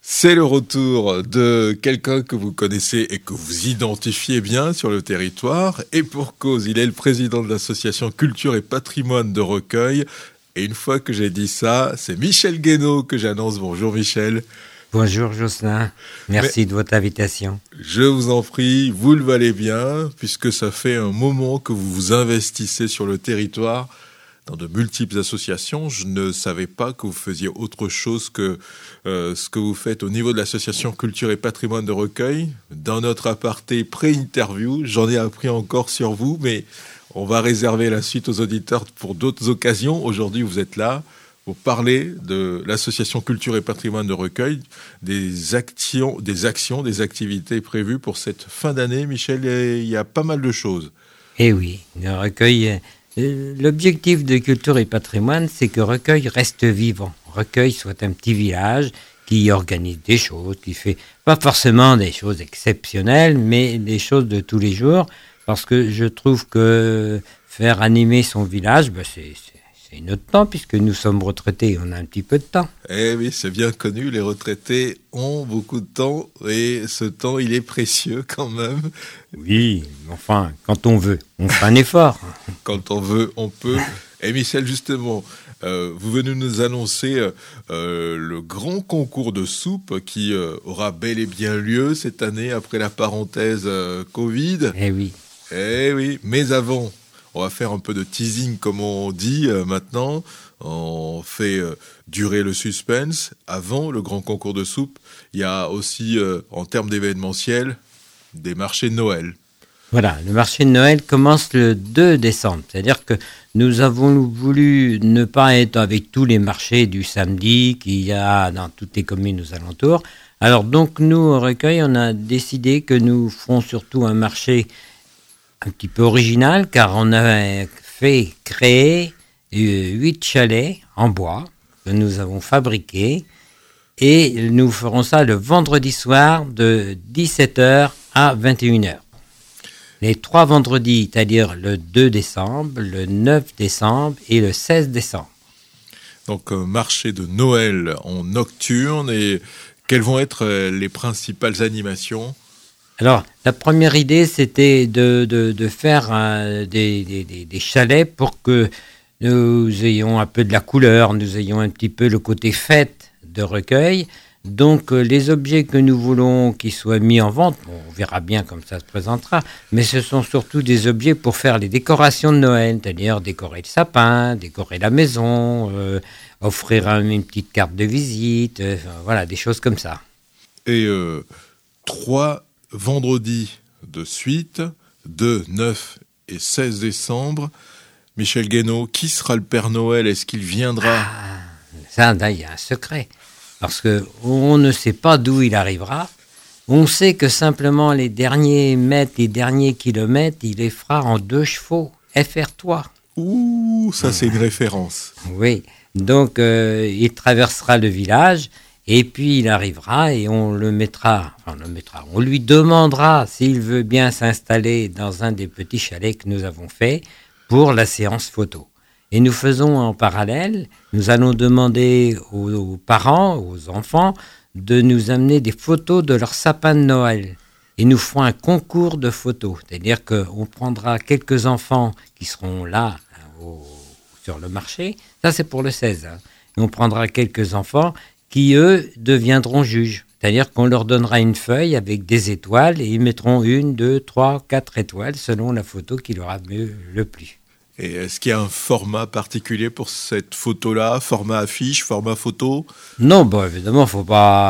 C'est le retour de quelqu'un que vous connaissez et que vous identifiez bien sur le territoire. Et pour cause, il est le président de l'association Culture et Patrimoine de Recueil. Et une fois que j'ai dit ça, c'est Michel Guénaud que j'annonce. Bonjour Michel. Bonjour Jocelyn, merci de votre invitation. Je vous en prie, vous le valez bien, puisque ça fait un moment que vous vous investissez sur le territoire dans de multiples associations. Je ne savais pas que vous faisiez autre chose que ce que vous faites au niveau de l'association Culture et Patrimoine de Recueil. Dans notre aparté pré-interview, j'en ai appris encore sur vous, mais on va réserver la suite aux auditeurs pour d'autres occasions. Aujourd'hui, vous êtes là pour parler de l'association Culture et Patrimoine de Recueil, des actions, des activités prévues pour cette fin d'année. Michel, il y a pas mal de choses. Eh oui, le Recueil... L'objectif de Culture et Patrimoine, c'est que Recueil reste vivant. Recueil soit un petit village qui organise des choses, qui fait pas forcément des choses exceptionnelles, mais des choses de tous les jours, parce que je trouve que faire animer son village, c'est notre temps, puisque nous sommes retraités, on a un petit peu de temps. Eh oui, c'est bien connu, les retraités ont beaucoup de temps, et ce temps, il est précieux quand même. Oui, enfin, quand on veut, on fait un effort. Quand on veut, on peut. Et Michel, justement, vous venez nous annoncer le grand concours de soupe qui aura bel et bien lieu cette année après la parenthèse Covid. Eh oui. Eh oui, mais avant, on va faire un peu de teasing comme on dit maintenant. On fait durer le suspense. Avant le grand concours de soupe, il y a aussi, en termes d'événementiel, des marchés de Noël. Voilà, le marché de Noël commence le 2 décembre. C'est-à-dire que nous avons voulu ne pas être avec tous les marchés du samedi qu'il y a dans toutes les communes aux alentours. Alors donc nous, au Recueil, on a décidé que nous ferons surtout un marché un petit peu original, car on a fait créer 8 chalets en bois que nous avons fabriqués. Et nous ferons ça le vendredi soir de 17h à 21h. Les 3 vendredis, c'est-à-dire le 2 décembre, le 9 décembre et le 16 décembre. Donc, marché de Noël en nocturne. Et quelles vont être les principales animations ? Alors, la première idée, c'était de faire des chalets pour que nous ayons un peu de la couleur, nous ayons un petit peu le côté fête de Recueil. Donc, les objets que nous voulons qu'ils soient mis en vente, on verra bien comme ça se présentera, mais ce sont surtout des objets pour faire les décorations de Noël, c'est-à-dire décorer le sapin, décorer la maison, offrir une petite carte de visite, voilà, des choses comme ça. Et 3 vendredis de suite, 2, 9 et 16 décembre. Michel Guénaud, qui sera le Père Noël ? Est-ce qu'il viendra ? Ça, là, il y a un secret. Parce qu'on ne sait pas d'où il arrivera. On sait que simplement les derniers mètres, les derniers kilomètres, il les fera en 2 chevaux. FR3. Ouh, ça c'est une référence. Oui. Donc, il traversera le village et puis il arrivera et on lui demandera s'il veut bien s'installer dans un des petits chalets que nous avons fait pour la séance photo. Et nous faisons en parallèle, nous allons demander aux parents, aux enfants, de nous amener des photos de leur sapin de Noël. Et nous ferons un concours de photos. C'est-à-dire qu'on prendra quelques enfants qui seront là sur le marché. Ça, c'est pour le 16. Hein. Et on prendra quelques enfants qui, eux, deviendront juges. C'est-à-dire qu'on leur donnera une feuille avec des étoiles et ils mettront 1, 2, 3, 4 étoiles selon la photo qui leur a le plu. Et est-ce qu'il y a un format particulier pour cette photo-là ? Format affiche, format photo ? Non, évidemment, faut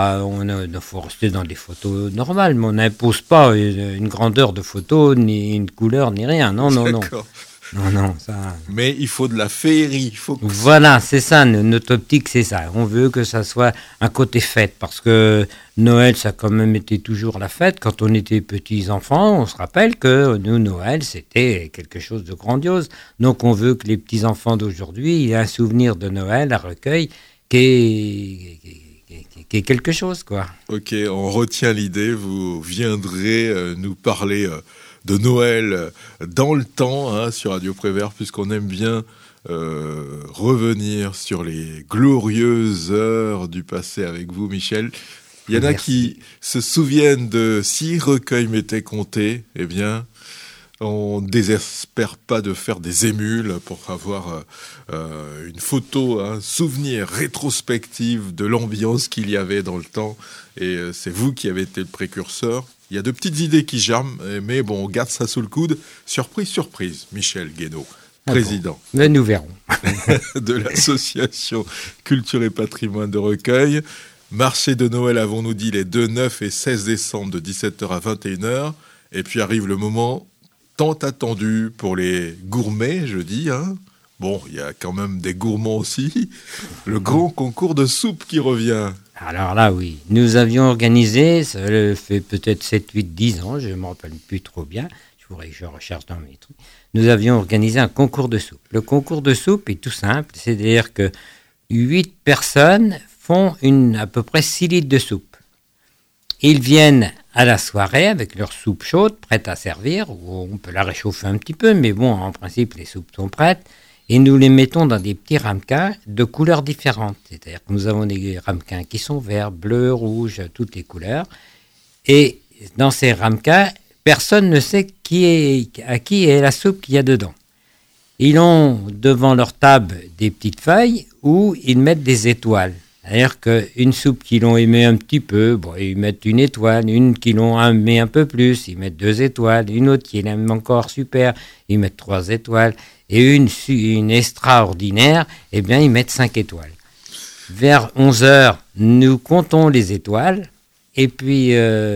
rester dans des photos normales, mais on n'impose pas une grandeur de photo, ni une couleur, ni rien. Non. Non, ça... Mais il faut de la féerie. Voilà, c'est ça, notre optique, c'est ça. On veut que ça soit un côté fête, parce que Noël, ça a quand même été toujours la fête. Quand on était petits enfants, on se rappelle que nous, Noël, c'était quelque chose de grandiose. Donc, on veut que les petits-enfants d'aujourd'hui aient un souvenir de Noël à Recueil qui est quelque chose, quoi. Ok, on retient l'idée. Vous viendrez nous parler de Noël dans le temps sur Radio Prévert, puisqu'on aime bien revenir sur les glorieuses heures du passé avec vous, Michel. Il y en a qui se souviennent de si Recueil m'était compté, eh bien, on ne désespère pas de faire des émules pour avoir une photo, un souvenir rétrospectif de l'ambiance qu'il y avait dans le temps. Et c'est vous qui avez été le précurseur. Il y a de petites idées qui germent, mais bon, on garde ça sous le coude. Surprise, surprise, Michel Guénaud, président. Bon, mais nous verrons. De l'association Culture et Patrimoine de Recueil. Marché de Noël, avons-nous dit, les 2, 9 et 16 décembre de 17h à 21h. Et puis arrive le moment tant attendu pour les gourmets, je dis. Bon, il y a quand même des gourmands aussi. Le grand concours de soupe qui revient. Alors là, oui. Nous avions organisé, ça fait peut-être 7, 8, 10 ans, je ne me rappelle plus trop bien. Je voudrais que je recherche dans mes trucs. Nous avions organisé un concours de soupe. Le concours de soupe est tout simple. C'est-à-dire que 8 personnes font à peu près 6 litres de soupe. Ils viennent à la soirée avec leur soupe chaude, prête à servir, ou on peut la réchauffer un petit peu, mais bon, en principe, les soupes sont prêtes, et nous les mettons dans des petits ramequins de couleurs différentes. C'est-à-dire que nous avons des ramequins qui sont verts, bleus, rouges, toutes les couleurs, et dans ces ramequins, personne ne sait à qui est la soupe qu'il y a dedans. Ils ont devant leur table des petites feuilles où ils mettent des étoiles. C'est-à-dire qu'une soupe qu'ils l'ont aimée un petit peu, bon, ils mettent une étoile, une qu'ils l'ont aimée un peu plus, ils mettent 2 étoiles, une autre qu'ils aiment encore super, ils mettent 3 étoiles, et une extraordinaire, eh bien, ils mettent 5 étoiles. Vers 11h, nous comptons les étoiles, et puis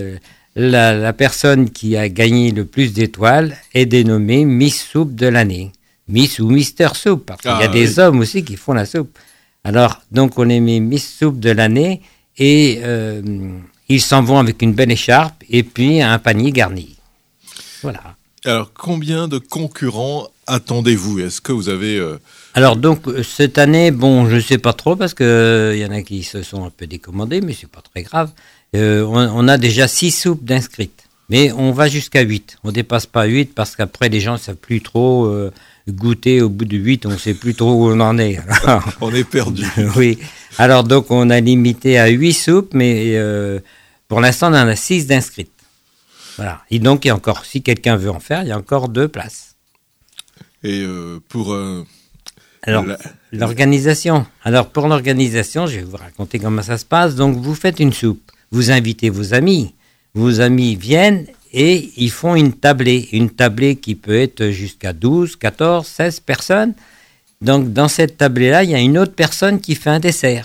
la personne qui a gagné le plus d'étoiles est dénommée Miss Soupe de l'année. Miss ou Mister Soupe, parce qu'il y a des hommes aussi qui font la soupe. Alors, donc, on les met Miss Soupe de l'année et ils s'en vont avec une belle écharpe et puis un panier garni. Voilà. Alors, combien de concurrents attendez-vous ? Est-ce que vous avez... Alors, donc, cette année, bon, je ne sais pas trop parce qu'il y en a qui se sont un peu décommandés, mais ce n'est pas très grave. On a déjà 6 soupes d'inscrites, mais on va jusqu'à 8. On ne dépasse pas 8 parce qu'après, les gens ne savent plus trop... goûter au bout de 8, on ne sait plus trop où on en est. Alors, on est perdu. Oui. Alors, donc, on a limité à 8 soupes, mais pour l'instant, on en a 6 d'inscrites. Voilà. Et donc, il y a encore, si quelqu'un veut en faire, il y a encore 2 places. Et pour... Alors, l'organisation. Alors, pour l'organisation, je vais vous raconter comment ça se passe. Donc, vous faites une soupe. Vous invitez vos amis. Vos amis viennent et ils font une tablée qui peut être jusqu'à 12, 14, 16 personnes. Donc, dans cette tablée-là, il y a une autre personne qui fait un dessert.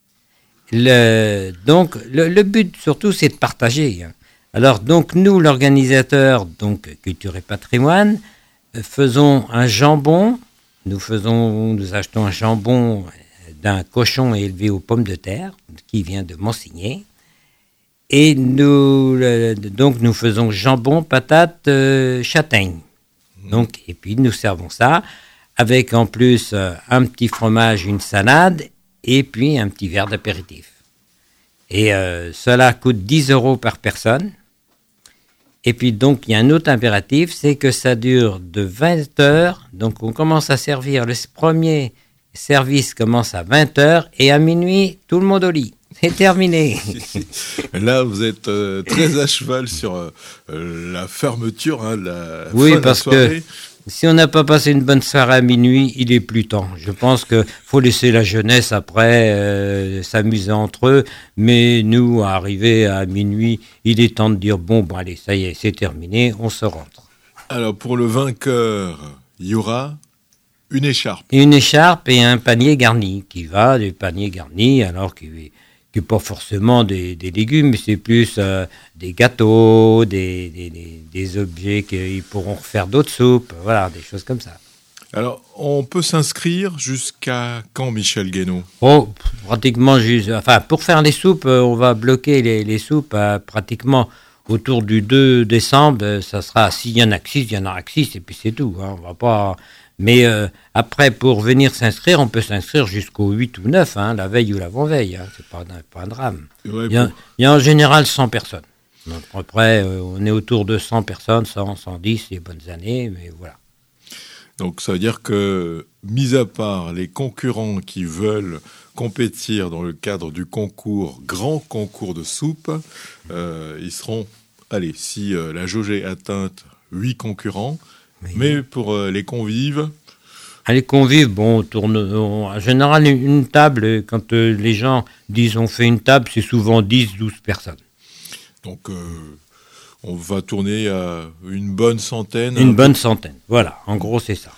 Donc, le but, surtout, c'est de partager. Alors, donc, nous, l'organisateur, donc Culture et Patrimoine, faisons un jambon. Nous achetons un jambon d'un cochon élevé aux pommes de terre, qui vient de Monsigné. Et nous faisons jambon, patate, châtaigne. Donc, et puis nous servons ça avec en plus un petit fromage, une salade et puis un petit verre d'apéritif. Et cela coûte 10 € par personne. Et puis donc, il y a un autre impératif, c'est que ça dure de 20 heures. Donc, on commence à servir, le premier service commence à 20 heures et à minuit, tout le monde au lit. C'est terminé. Là, vous êtes très à cheval sur la fermeture, la oui, fin de la soirée. Oui, parce que si on n'a pas passé une bonne soirée à minuit, il est plus temps. Je pense qu'il faut laisser la jeunesse après s'amuser entre eux. Mais nous, arrivé à minuit, il est temps de dire, bon, allez, ça y est, c'est terminé, on se rentre. Alors, pour le vainqueur, il y aura... une écharpe. Une écharpe et un panier garni, qui va des paniers garnis, alors qui n'est pas forcément des légumes, mais c'est plus des gâteaux, des objets qu'ils pourront refaire d'autres soupes, voilà, des choses comme ça. Alors, on peut s'inscrire jusqu'à quand, Michel Guénaud ? Oh, pratiquement pour faire les soupes, on va bloquer les soupes pratiquement autour du 2 décembre, ça sera, s'il y en a que 6, il y en aura que 6, et puis c'est tout, on va pas... Mais après, pour venir s'inscrire, on peut s'inscrire jusqu'au 8 ou 9, la veille ou l'avant-veille. C'est pas un drame. Ouais, il y a en général 100 personnes. Donc après, on est autour de 100 personnes, 100, 110, les bonnes années, mais voilà. Donc ça veut dire que, mis à part les concurrents qui veulent compétir dans le cadre du grand concours de soupe. Ils seront, si la jauge est atteinte, 8 concurrents. Oui. Mais pour les convives... Les convives, on tourne en général une table. Quand les gens disent on fait une table, c'est souvent 10-12 personnes. Donc on va tourner à une bonne centaine. Une bonne centaine, voilà. En gros, c'est ça.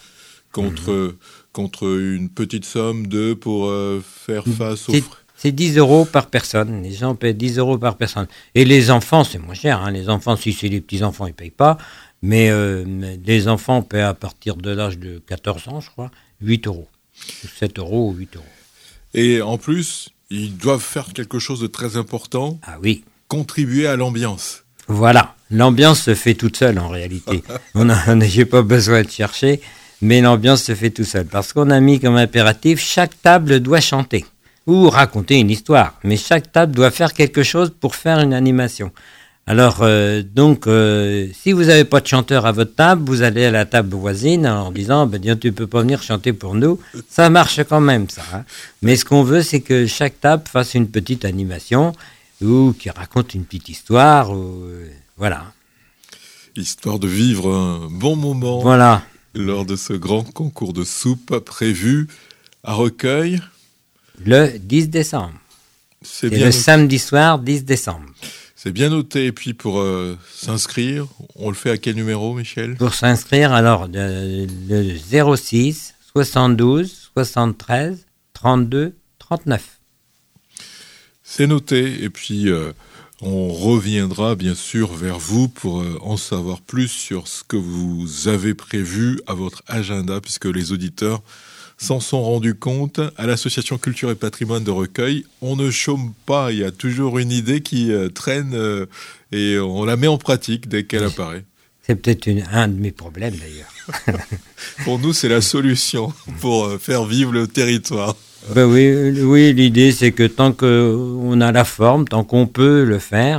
Contre une petite somme pour faire face aux frais. C'est 10 € par personne. Les gens paient 10 € par personne. Et les enfants, c'est moins cher. Hein. Les enfants, si c'est les petits-enfants, ils ne payent pas. Mais les enfants paient à partir de l'âge de 14 ans, je crois, 8 €. 7 € ou 8 €. Et en plus, ils doivent faire quelque chose de très important. Ah oui. Contribuer à l'ambiance. Voilà. L'ambiance se fait toute seule, en réalité. J'ai pas besoin de chercher, mais l'ambiance se fait tout seul. Parce qu'on a mis comme impératif, chaque table doit chanter ou raconter une histoire. Mais chaque table doit faire quelque chose pour faire une animation. Alors, si vous n'avez pas de chanteur à votre table, vous allez à la table voisine en disant « tu peux pas venir chanter pour nous ». Ça marche quand même, ça. Hein. Mais ce qu'on veut, c'est que chaque table fasse une petite animation ou qui raconte une petite histoire. Voilà. Histoire de vivre un bon moment. Voilà. Lors de ce grand concours de soupe prévu à Recueil. Le 10 décembre. C'est le samedi soir, 10 décembre. C'est bien noté. Et puis pour s'inscrire, on le fait à quel numéro, Michel ? Pour s'inscrire, alors, le 06 72 73 32 39. C'est noté. Et puis, on reviendra bien sûr vers vous pour en savoir plus sur ce que vous avez prévu à votre agenda, puisque les auditeurs s'en sont rendus compte. À l'Association Culture et Patrimoine de Recueil, on ne chôme pas. Il y a toujours une idée qui traîne et on la met en pratique dès qu'elle apparaît. C'est peut-être un de mes problèmes d'ailleurs. Pour nous, c'est la solution pour faire vivre le territoire. Oui, l'idée c'est que tant qu'on a la forme, tant qu'on peut le faire,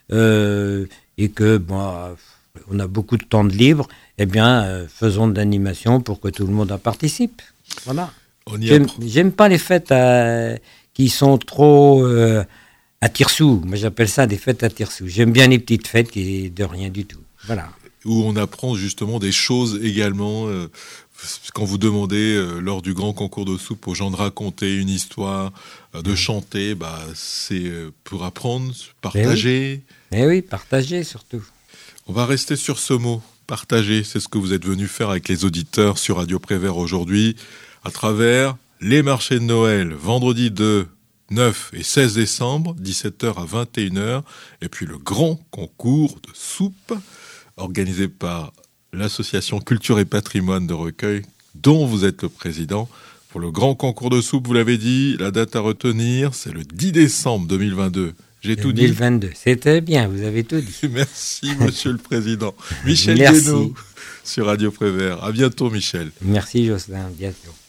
et que on a beaucoup de temps de libre, faisons de l'animation pour que tout le monde en participe. Voilà. J'aime pas les fêtes qui sont trop à tire-sous. Moi, j'appelle ça des fêtes à tire-sous. J'aime bien les petites fêtes qui de rien du tout. Voilà. Où on apprend justement des choses également. Quand vous demandez lors du grand concours de soupe aux gens de raconter une histoire, de chanter, c'est pour apprendre, partager. Mais oui, partager surtout. On va rester sur ce mot. Partager, c'est ce que vous êtes venu faire avec les auditeurs sur Radio Prévert aujourd'hui, à travers les marchés de Noël, vendredi 2, 9 et 16 décembre, 17h à 21h, et puis le grand concours de soupe, organisé par l'Association Culture et Patrimoine de Recueil, dont vous êtes le président. Pour le grand concours de soupe, vous l'avez dit, la date à retenir, c'est le 10 décembre 2022. J'ai tout dit. 2022, c'était bien, vous avez tout dit. Merci, monsieur le président. Michel Guénaud sur Radio Prévert. À bientôt, Michel. Merci, Jocelyn. À bientôt.